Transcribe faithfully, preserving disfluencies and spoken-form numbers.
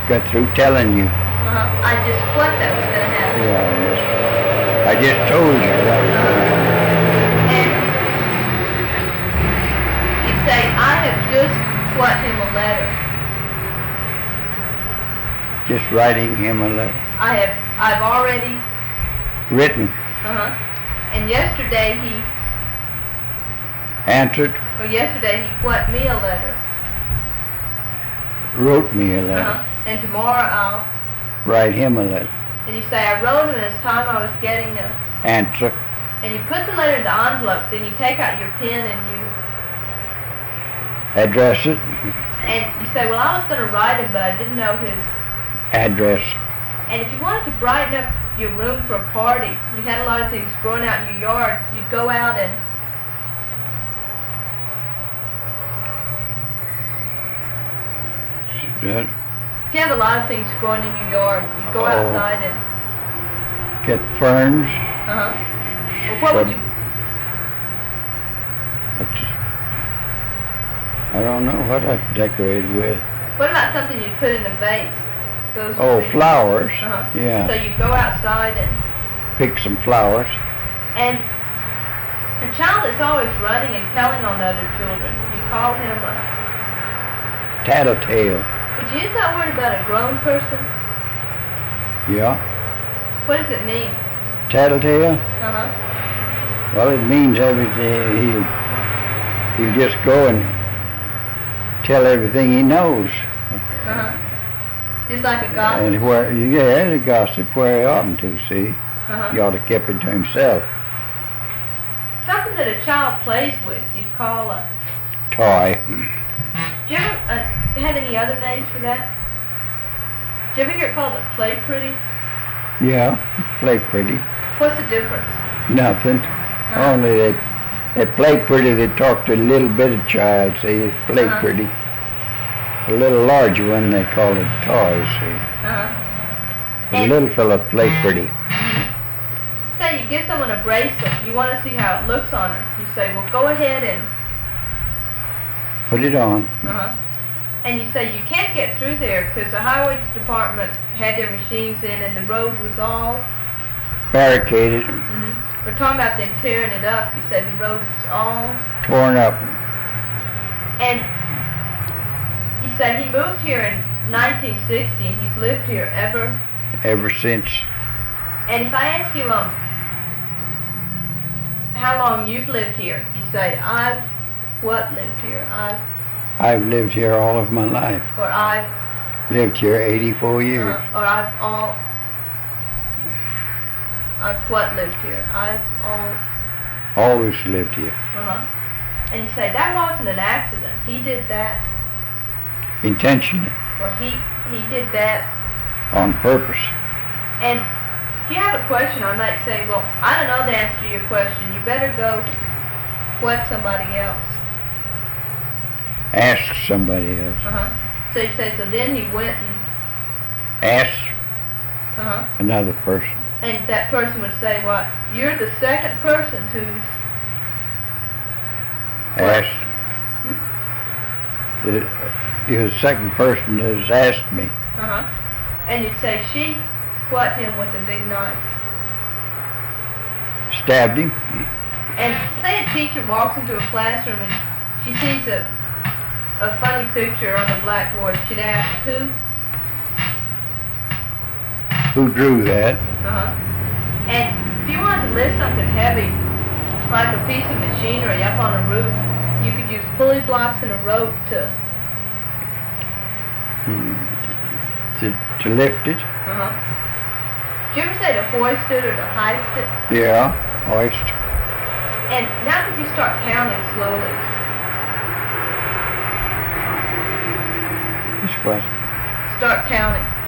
got through telling you. Uh-huh. I just what that was going to happen. Yeah, I just, I just told you that was going to happen. And you say, I have just what him a letter. Just writing him a letter. I have, I've already. Written. Uh-huh. And yesterday he. Answered. Well, yesterday he what me a letter. Wrote me a letter. Uh-huh. And tomorrow I'll. Write him a letter. And you say, I wrote him as time I was getting a. Answer. And you put the letter in the envelope, then you take out your pen and you. Address it. And you say, well, I was going to write him, but I didn't know his. Address. And if you wanted to brighten up your room for a party, you had a lot of things growing out in your yard, you'd go out and. That. If you have a lot of things growing in your yard, you go Oh. outside and. Get ferns. Uh-huh. Well, what would you... I don't know what I decorated with. What about something you put in a vase? Those Oh, things. flowers. Uh-huh. So Yeah. you go outside and... Pick some flowers. And a child that's always running and telling on other children, you call him a... Tattletale. Would you use that word about a grown person? Yeah. What does it mean? Tattletale? Uh-huh. Well, it means everything. He'll, he'll just go and tell everything he knows. Uh-huh. Just like a gossip? And where, yeah, the gossip where he oughtn't to, see? Uh-huh. He ought to keep it to himself. Something that a child plays with, you'd call a... Toy. Do you ever uh, have any other names for that? Do you ever hear it called a play pretty? Yeah, play pretty. What's the difference? Nothing. Uh-huh. Only they, they play pretty, they talk to a little bit of child, see? Play Uh-huh. pretty. A little larger one, they call it toy, see? Uh-huh. The And- little fella play pretty. Say you give someone a bracelet, you want to see how it looks on her. You say, well, go ahead and... Put it on. Uh-huh. And you say you can't get through there because the highway department had their machines in and the road was all... Barricaded. Mm-hmm. We're talking about them tearing it up. You say the road's all... Torn up. And you say he moved here in nineteen sixty and he's lived here ever... Ever since. And if I ask you, um, how long you've lived here, you say, I've what lived here? I've, I've lived here all of my life. or I've, Lived here eighty-four years. uh, or I've all, I've what lived here? I've all, Always lived here. uh-huh. And you say, that wasn't an accident. He did that, Intentionally. or he, he did that. On purpose. And if you have a question, I might say, well, I don't know the answer to your question. You better go what somebody else. Ask somebody else. Uh-huh. So you say, so then he went and, Ask uh-huh. another person. And that person would say, what? You're the second person who's... What? Ask. The, you're the second person that has asked me. Uh-huh. And you'd say, she what him with a big knife. Stabbed him. And say a teacher walks into a classroom and she sees a, a funny picture on the blackboard. She'd ask, who? Who drew that? Uh-huh. And if you wanted to lift something heavy, like a piece of machinery up on a roof, you could use pulley blocks and a rope to... Hmm. To, to lift it. Uh-huh. Did you ever say to hoist it or to heist it? Yeah. Hoist. And now could you start counting slowly? That's what. Start counting.